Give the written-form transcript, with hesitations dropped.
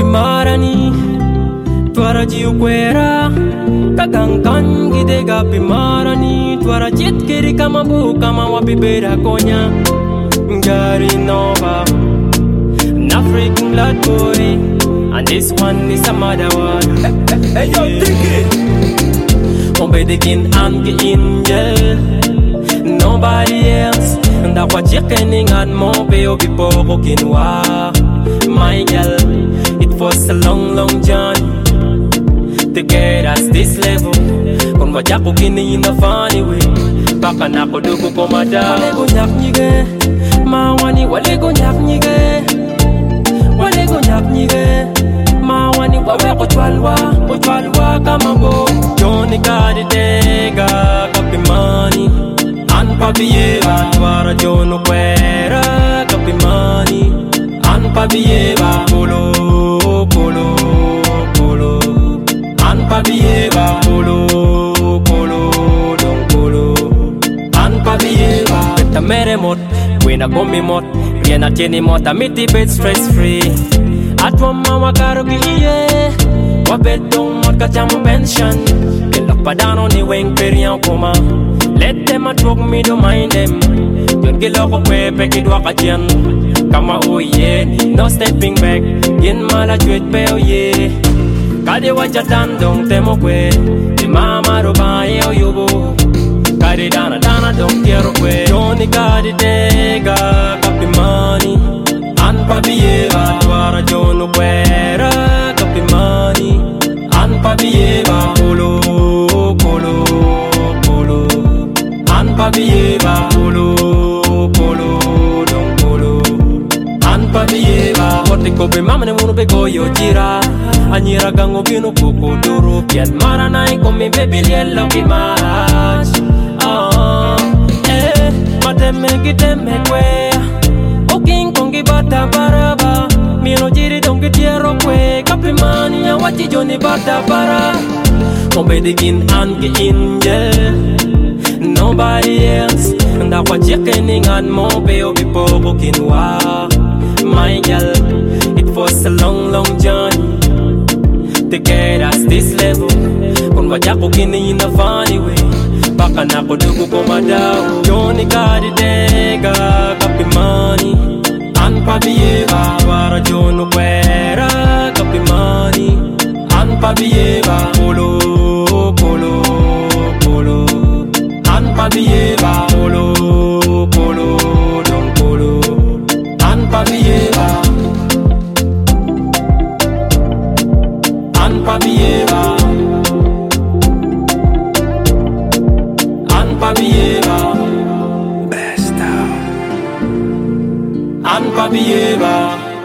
marani Tuara jiu kwera Kagangkan gide gapi marani Tuara jit kiri kama bu kama wapi beda konya Ngari nova An African blood boy And this one is a mother one Hey yo, Tiki Obedikin and the angel Nobody else And I watch you kenning and more Bayo before kinwa My girl It was a long journey To get us this level Kung wajak ko kini in a funny way Baka na ko dugo ko mada Wale go nyak nyige Mawani wale go nyak nyige Wale go nyak nyige Mawani wawe ko chwalwa kama bo Joni kadi tega kapi mani An pabieva Tuara jono kwera kapi mani An pabieva Polo An pabieva Polo Don polo An pabieva Beta mere mot Wina gomi mot Riena tieni mot Amiti bed stress free Atwa mama karo ki iye Wabed dong mot kachamu pension Kelok padano ni weng perian koma Let them a talk me, don't mind them Don't get loco kwe peki dwa kajian Kama oh yeah, no stepping back Yen mala chwet pe oh yeah Kade waja dong temo kwe Di mama roba ye oh yubo Kade dana dong kiero kwe Joni kade tega kapi mani An pabieva Tuara jono kwera kapi mani An pabieva Polo An pabieva Polo Don polo An pabieva Horti kope mamane munu be goyo jira Anyira gango bino kuku duru Pian maranai komi baby lielo ki match Mateme giteme kwe Oking kongi bata baraba Mino jiri dongi tiero kwe Kapi mani ya wachi joni bata bara Obedikin ange angel Nobody else And I watch you kenning and more Bayo before kinwa My girl It was a long journey To get us this level Kung wajak ko kini in a funny way Baka na ko dugo ko madaw Joni kadi tega kapi mani An pabieva Tuara jono kwera kapi mani An pabieva Polo An pabieva Polo Don polo An pabieva An pabieva An pabieva Best out An pabieva